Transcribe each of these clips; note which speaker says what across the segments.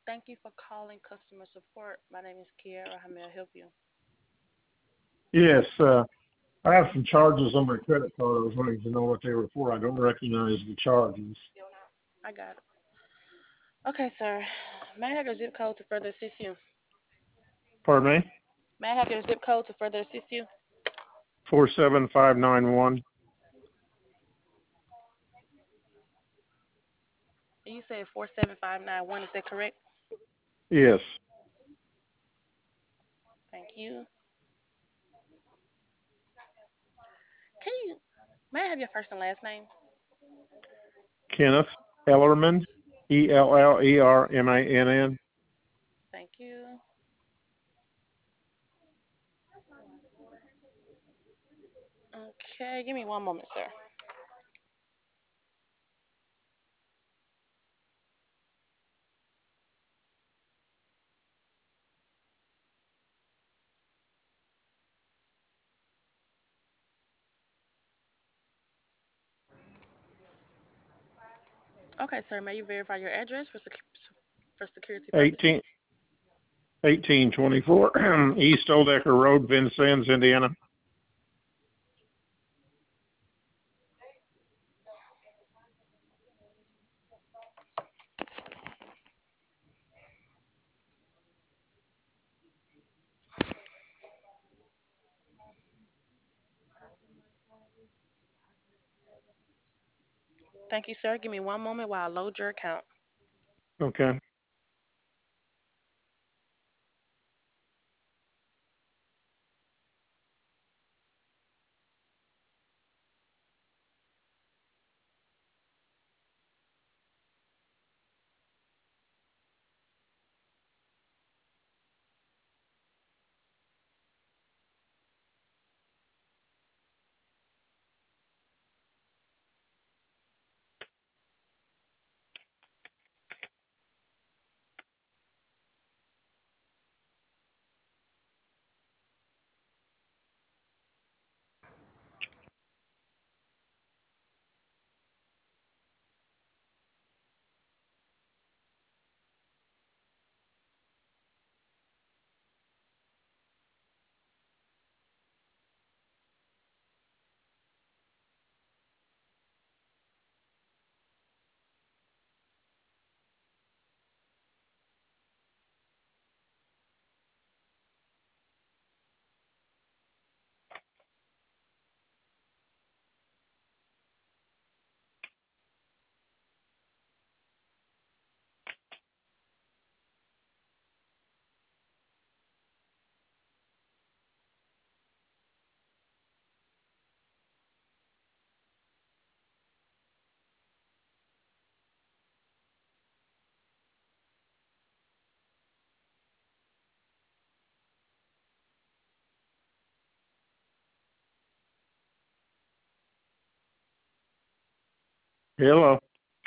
Speaker 1: Thank you for calling customer support. My name is Kiara. How may I help you?
Speaker 2: Yes, I have some charges on my credit card. I was wanting to know what they were for. I don't recognize the charges.
Speaker 1: I got it. Okay, sir. May I have your zip code to further assist you?
Speaker 2: Pardon me?
Speaker 1: May I have your zip code to further assist you?
Speaker 2: 47591.
Speaker 1: You said 47591. Is that correct?
Speaker 2: Yes,
Speaker 1: Thank you. Can you? May I have your first and last name?
Speaker 2: Kenneth Ellerman, Ellermann.
Speaker 1: Thank you. Okay, give me one moment, sir. Okay, sir. May you verify your address for security purposes?
Speaker 2: 18, 1824 East Old Road, Vincennes, Indiana.
Speaker 1: Thank you, sir. Give me one moment while I load your account.
Speaker 2: Okay. Hello.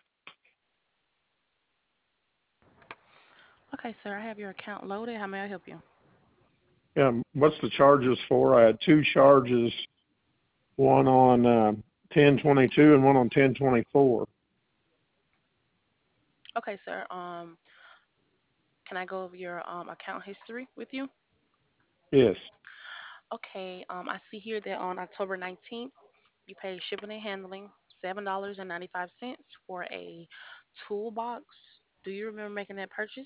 Speaker 1: Okay, sir. I have your account loaded. How may I help you?
Speaker 2: What's the charges for? I had two charges, one on 1022 and one on 1024.
Speaker 1: Okay, sir. Can I go over your account history with you?
Speaker 2: Yes,
Speaker 1: Okay. I see here that on October 19th, you paid shipping and handling $7.95 for a toolbox. Do you remember making that purchase?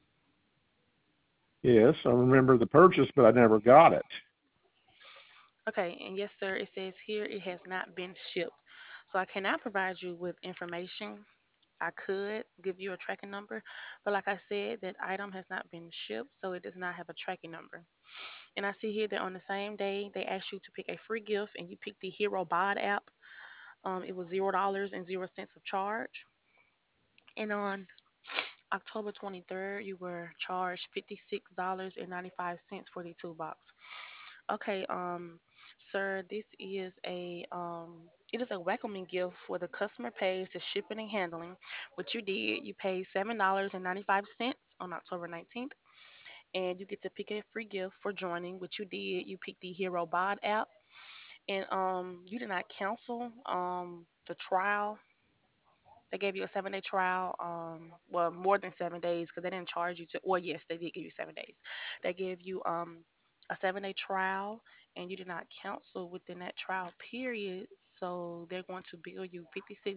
Speaker 2: yes, I remember the purchase, but I never got it.
Speaker 1: Okay, and yes, sir, it says here it has not been shipped. So I cannot provide you with information. I could give you a tracking number, but like I said, that item has not been shipped, so it does not have a tracking number. And I see here that on the same day they asked you to pick a free gift, and you picked the Hero Bod app. It was $0 and 0 cents of charge. And on October 23rd, you were charged $56.95 for the toolbox. Okay, sir, this is it is a welcoming gift for the customer pays the shipping and handling. What you did, you paid $7.95 on October 19th, and you get to pick a free gift for joining. What you did, you picked the Hero Bod app, and you did not cancel the trial They gave you a 7-day trial. Well, more than 7 days because they didn't charge you to. Well, yes, they did give you 7 days. They gave you a 7-day trial, and you did not cancel within that trial period. So they're going to bill you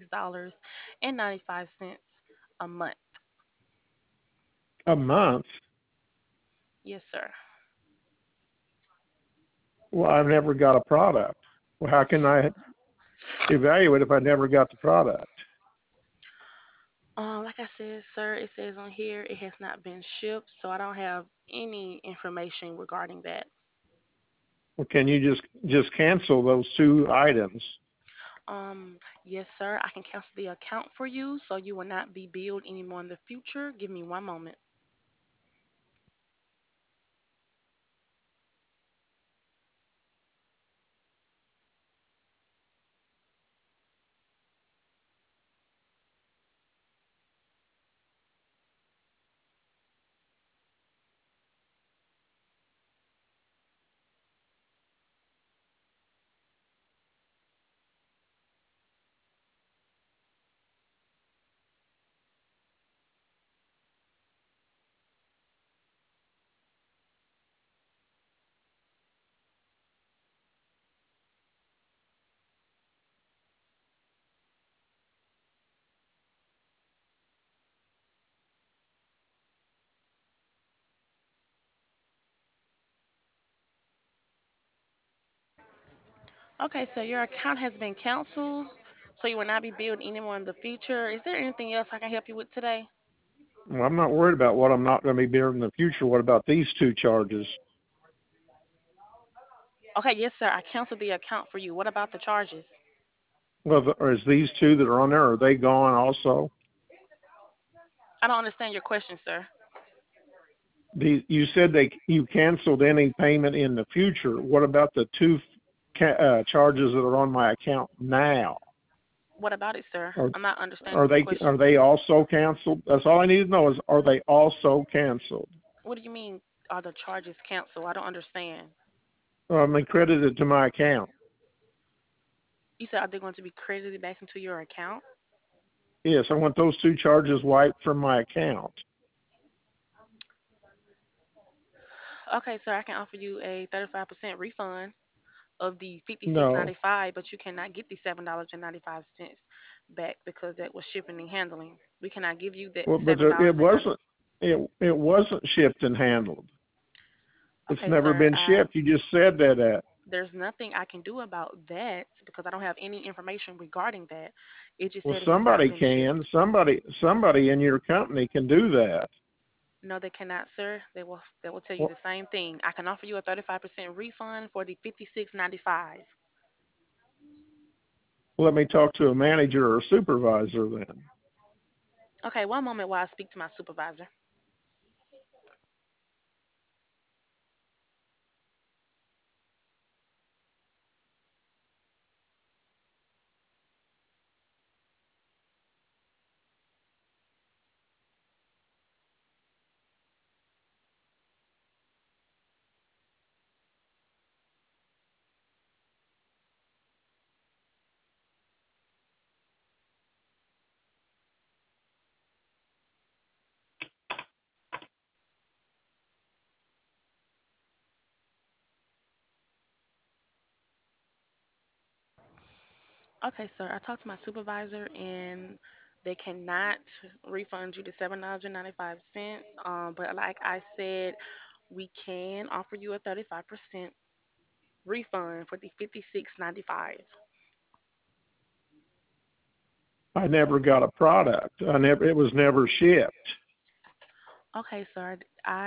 Speaker 1: $56.95 a month.
Speaker 2: A month?
Speaker 1: Yes, sir.
Speaker 2: Well, I've never got a product. Well, how can I evaluate if I never got the product?
Speaker 1: Like I said, sir, it says on here it has not been shipped, so I don't have any information regarding that.
Speaker 2: Well, can you just cancel those two items?
Speaker 1: Yes, sir, I can cancel the account for you, so you will not be billed anymore in the future. Give me one moment. Okay, so your account has been canceled, so you will not be billed anymore in the future. Is there anything else I can help you with today?
Speaker 2: Well, I'm not worried about what I'm not going to be billed in the future. What about these two charges?
Speaker 1: Okay, yes, sir, I canceled the account for you. What about the charges?
Speaker 2: Well, or is these two that are on there, are they gone also?
Speaker 1: I don't understand your question, sir.
Speaker 2: You said you canceled any payment in the future. What about the two charges that are on my account now?
Speaker 1: What about it, sir?
Speaker 2: Are
Speaker 1: I'm not understanding
Speaker 2: are
Speaker 1: your
Speaker 2: they
Speaker 1: question.
Speaker 2: are they also canceled? That's all I need to know is, are they also canceled?
Speaker 1: What do you mean, are the charges canceled? I don't understand.
Speaker 2: They credited to my account.
Speaker 1: You said, are they going to be credited back into your account?
Speaker 2: Yes, I want those two charges wiped from my account.
Speaker 1: Okay, sir, I can offer you a 35% refund of the
Speaker 2: No,
Speaker 1: 56.95, but you cannot get the $7.95 back because that was shipping and handling. We cannot give you that
Speaker 2: well, but
Speaker 1: $7
Speaker 2: it
Speaker 1: and 90.
Speaker 2: wasn't. It wasn't shipped and handled. It's
Speaker 1: Okay,
Speaker 2: never
Speaker 1: sir,
Speaker 2: been shipped. You just said that.
Speaker 1: there's nothing I can do about that because I don't have any information regarding that. It just
Speaker 2: Well,
Speaker 1: said it has not
Speaker 2: somebody
Speaker 1: been shipped.
Speaker 2: can. Somebody in your company can do that.
Speaker 1: No, they cannot, sir. They will tell you
Speaker 2: Well,
Speaker 1: the same thing. I can offer you a 35% refund for the 56.95.
Speaker 2: let me talk to a manager or a supervisor then.
Speaker 1: Okay, one moment while I speak to my supervisor. Okay, sir. I talked to my supervisor and they cannot refund you the $7.95. But like I said, we can offer you a 35% refund for the 56.95.
Speaker 2: I never got a product. It was never shipped.
Speaker 1: Okay, sir.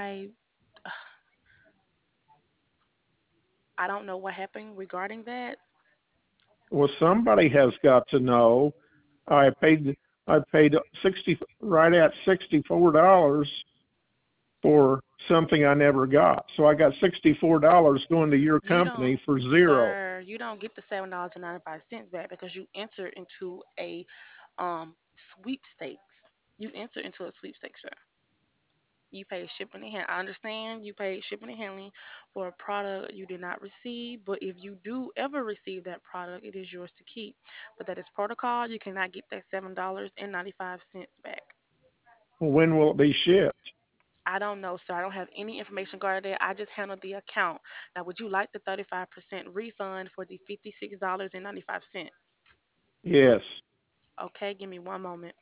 Speaker 1: I don't know what happened regarding that.
Speaker 2: Well, somebody has got to know. I paid I paid 60 right at $64 for something I never got. So I got $64 going to your
Speaker 1: You don't,
Speaker 2: company for zero.
Speaker 1: sir, you don't get the $7.95 back because you enter into a sweepstakes. You enter into a sweepstakes, sir. You paid shipping and handling. I understand you paid shipping and handling for a product you did not receive, but if you do ever receive that product, it is yours to keep. But that is protocol. You cannot get that $7.95 back.
Speaker 2: When will it be shipped?
Speaker 1: I don't know, sir. I don't have any information regarding that. I just handle the account. Now, would you like the 35% refund for the $56.95?
Speaker 2: Yes.
Speaker 1: Okay, give me one moment.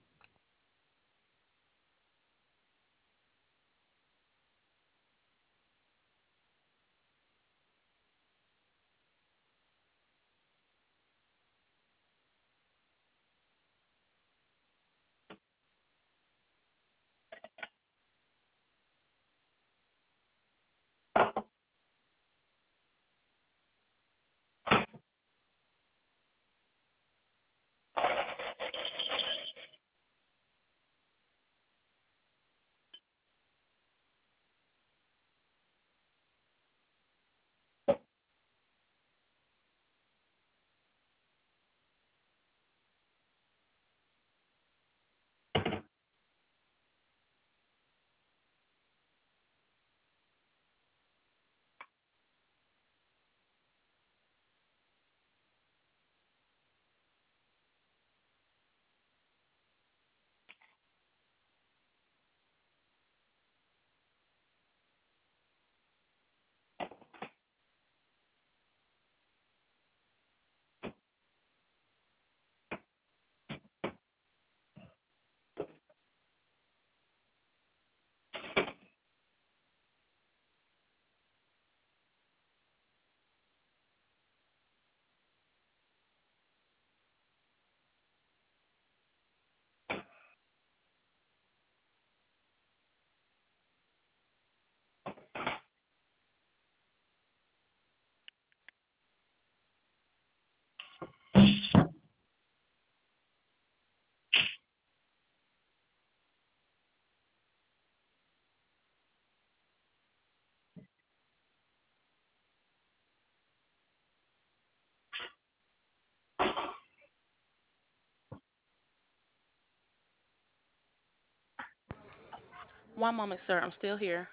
Speaker 1: One moment, sir. I'm still here.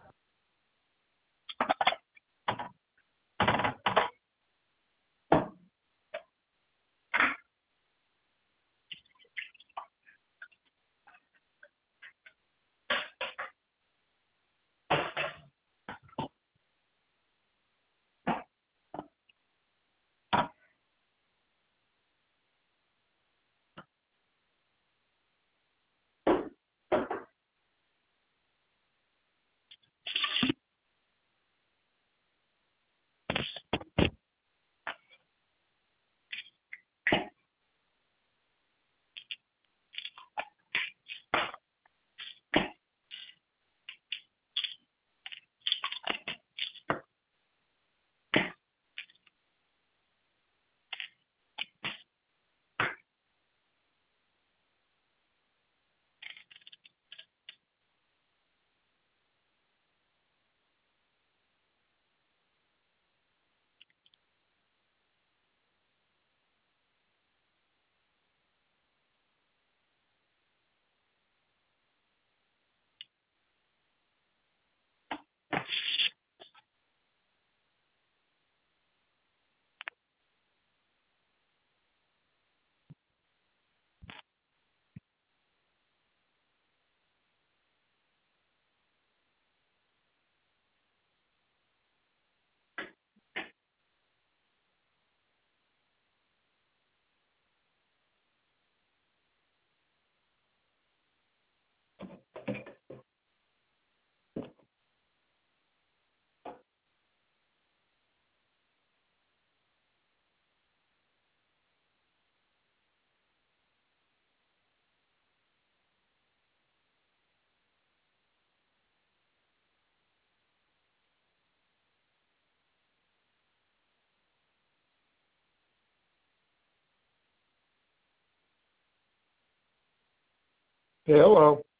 Speaker 2: Hello.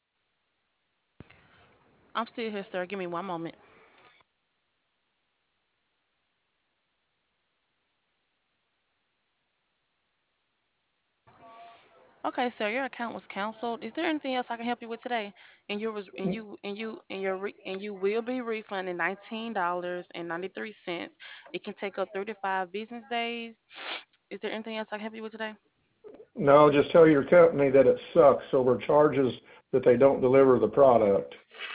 Speaker 1: I'm still here, sir. Give me one moment. Okay, sir, your account was canceled. Is there anything else I can help you with today? And you was and you will be refunded $19.93. It can take up 3 to 5 business days. Is there anything else I can help you with today?
Speaker 2: No, just tell your company that it sucks over charges that they don't deliver the product.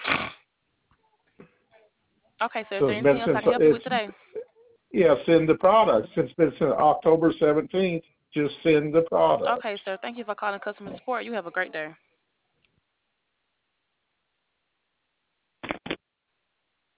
Speaker 1: Okay, sir, is
Speaker 2: So
Speaker 1: there
Speaker 2: it's been
Speaker 1: anything else I
Speaker 2: since
Speaker 1: can help you with
Speaker 2: it's
Speaker 1: today?
Speaker 2: yeah, send the product. Since it's been since October 17th, just send the product.
Speaker 1: Okay, sir, thank you for calling customer support. You have a great day.